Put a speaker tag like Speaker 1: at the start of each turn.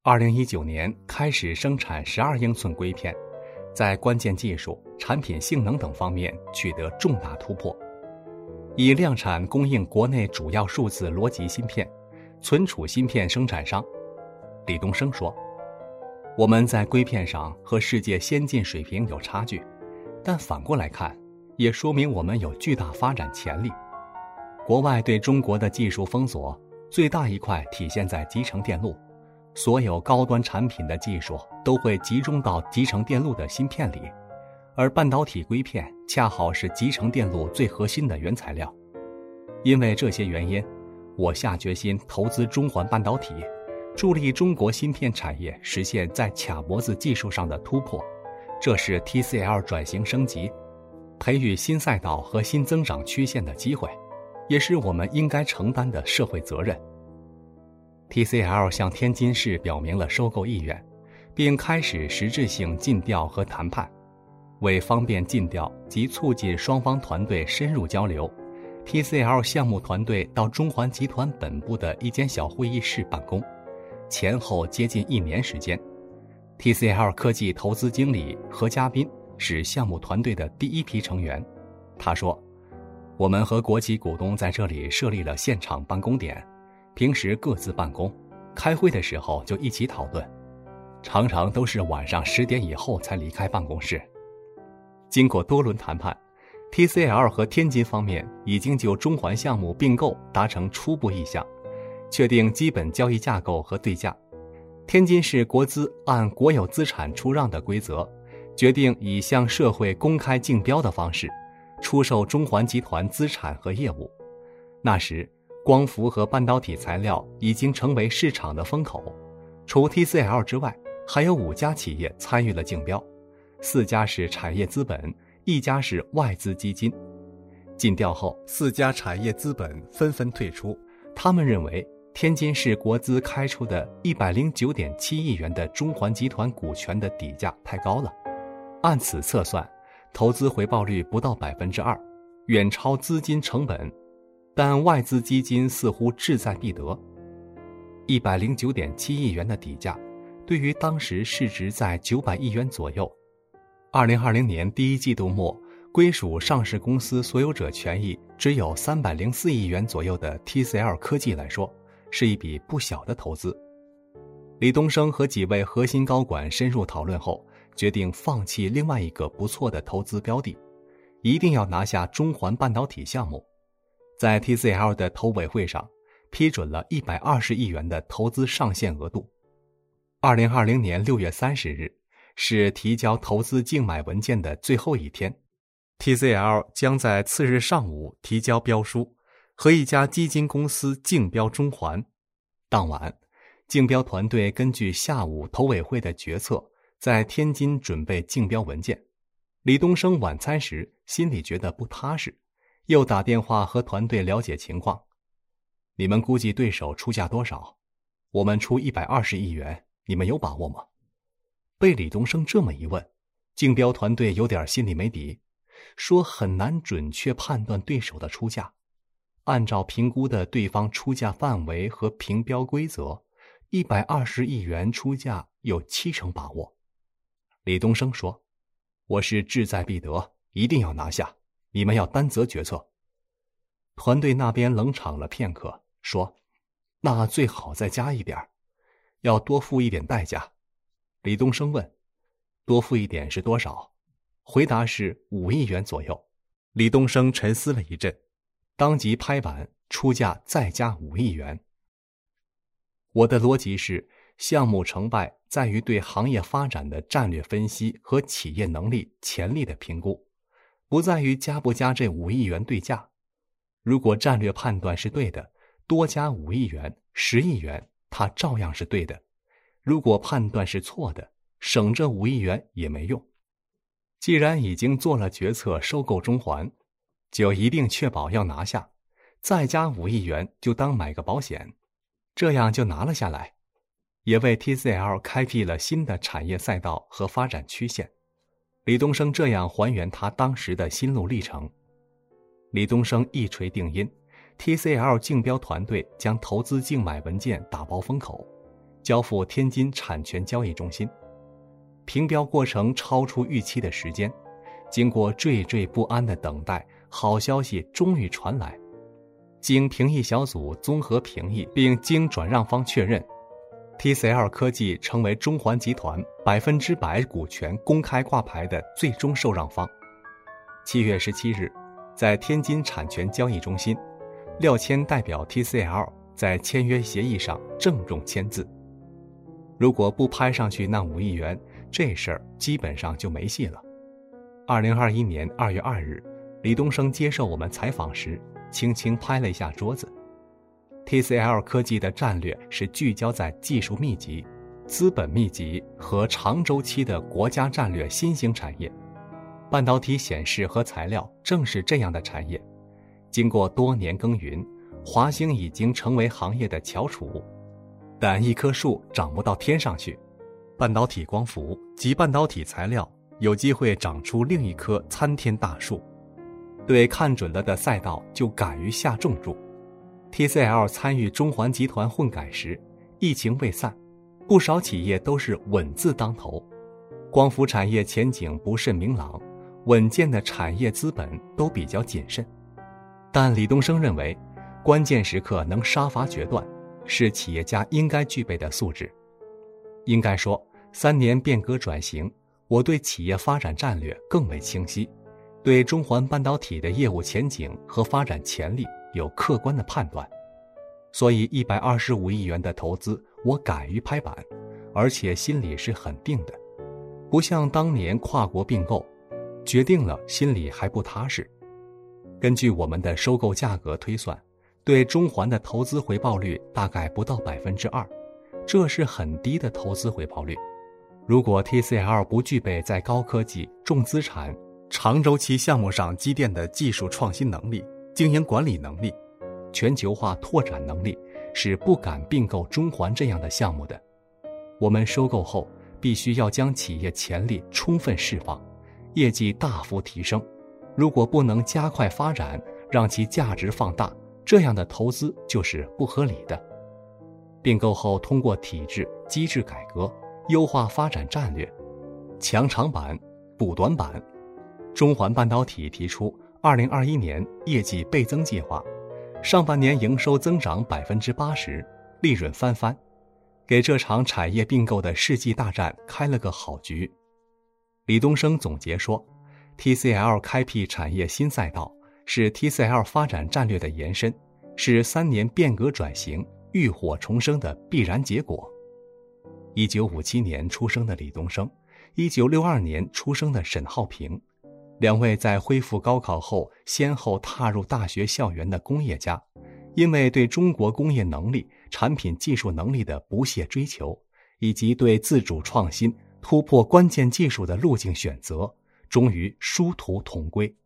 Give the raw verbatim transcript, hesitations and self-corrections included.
Speaker 1: 二零一九年开始生产十二英寸硅片，在关键技术、产品性能等方面取得重大突破，已量产供应国内主要数字逻辑芯片、存储芯片生产商。李东生说，我们在硅片上和世界先进水平有差距，但反过来看，也说明我们有巨大发展潜力。国外对中国的技术封锁，最大一块体现在集成电路，所有高端产品的技术都会集中到集成电路的芯片里，而半导体硅片恰好是集成电路最核心的原材料。因为这些原因，我下决心投资中环半导体，助力中国芯片产业实现在卡脖子技术上的突破。这是 T C L 转型升级、培育新赛道和新增长曲线的机会，也是我们应该承担的社会责任。T C L 向天津市表明了收购意愿，并开始实质性尽调和谈判。为方便尽调及促进双方团队深入交流， T C L 项目团队到中环集团本部的一间小会议室办公，前后接近一年时间。 T C L 科技投资经理何家斌是项目团队的第一批成员。他说，我们和国企股东在这里设立了现场办公点，平时各自办公，开会的时候就一起讨论，常常都是晚上十点以后才离开办公室。经过多轮谈判， T C L 和天津方面已经就中环项目并购达成初步意向，确定基本交易架构和对价。天津市国资按国有资产出让的规则，决定以向社会公开竞标的方式出售中环集团资产和业务。那时光伏和半导体材料已经成为市场的风口，除 T C L 之外，还有五家企业参与了竞标，四家是产业资本，一家是外资基金。竞调后，四家产业资本纷纷退出，他们认为天津市国资开出的 一百零九点七亿元的中环集团股权的底价太高了，按此测算，投资回报率不到 百分之二， 远超资金成本，但外资基金似乎志在必得。 一百零九点七亿元的底价对于当时市值在九百亿元左右，二零二零年第一季度末归属上市公司所有者权益只有三百零四亿元左右的 T C L 科技来说，是一笔不小的投资。李东生和几位核心高管深入讨论后，决定放弃另外一个不错的投资标的，一定要拿下中环半导体项目。在 T C L 的投委会上，批准了一百二十亿元的投资上限额度。二零二零年六月三十日是提交投资竞买文件的最后一天， T C L 将在次日上午提交标书，和一家基金公司竞标中环。当晚，竞标团队根据下午投委会的决策，在天津准备竞标文件。李东生晚餐时心里觉得不踏实，又打电话和团队了解情况。你们估计对手出价多少？我们出一百二十亿元，你们有把握吗？被李东生这么一问，竞标团队有点心里没底，说很难准确判断对手的出价。按照评估的对方出价范围和评标规则，一百二十亿元出价有七成把握。李东生说，我是志在必得，一定要拿下，你们要担责决策。团队那边冷场了片刻，说，那最好再加一点，要多付一点代价。李东生问，多付一点是多少？回答是五亿元左右。李东生沉思了一阵，当即拍板出价再加五亿元。我的逻辑是，项目成败在于对行业发展的战略分析和企业能力潜力的评估，不在于加不加这五亿元对价。如果战略判断是对的，多加五亿元、十亿元，它照样是对的。如果判断是错的，省这五亿元也没用。既然已经做了决策收购中环，就一定确保要拿下，再加五亿元就当买个保险，这样就拿了下来，也为 T C L 开辟了新的产业赛道和发展曲线。李东生这样还原他当时的心路历程。李东生一锤定音， T C L 竞标团队将投资竞买文件打包封口， 交付天津产权交易中心。评标过程超出预期的时间，经过惴惴不安的等待，好消息终于传来。经评议小组综合评议并经转让方确认， T C L 科技成为中环集团百分之百股权公开挂牌的最终受让方。七月十七日，在天津产权交易中心，廖谦代表 T C L 在签约协议上郑重签字。如果不拍上去那五亿元，这事儿基本上就没戏了。二零二一年二月二日，李东生接受我们采访时，轻轻拍了一下桌子。T C L 科技的战略是聚焦在技术密集、资本密集和长周期的国家战略新兴产业。半导体显示和材料正是这样的产业。经过多年耕耘，华兴已经成为行业的翘楚。但一棵树长不到天上去，半导体光伏及半导体材料有机会长出另一棵参天大树。对看准了的赛道就敢于下重注。T C L 参与中环集团混改时，疫情未散，不少企业都是稳字当头。光伏产业前景不甚明朗，稳健的产业资本都比较谨慎。但李东生认为，关键时刻能杀伐决断，是企业家应该具备的素质。应该说，三年变革转型，我对企业发展战略更为清晰，对中环半导体的业务前景和发展潜力有客观的判断。所以一百二十五亿元的投资，我敢于拍板，而且心里是很定的。不像当年跨国并购，决定了心里还不踏实。根据我们的收购价格推算，对中环的投资回报率大概不到百分之二，这是很低的投资回报率。如果 T C L 不具备在高科技、重资产、长周期项目上积淀的技术创新能力、经营管理能力、全球化拓展能力，是不敢并购中环这样的项目的。我们收购后，必须要将企业潜力充分释放，业绩大幅提升。如果不能加快发展，让其价值放大，这样的投资就是不合理的。并购后通过体制机制改革，优化发展战略，强长板补短板。中环半导体提出二零二一年业绩倍增计划，上半年营收增长百分之八十，利润翻番，给这场产业并购的世纪大战开了个好局。李东生总结说， T C L 开辟产业新赛道，是 T C L 发展战略的延伸，是三年变革转型浴火重生的必然结果。一九五七年出生的李东生，一九六二年出生的沈浩平，两位在恢复高考后先后踏入大学校园的工业家，因为对中国工业能力、产品技术能力的不懈追求，以及对自主创新、突破关键技术的路径选择，终于殊途同归。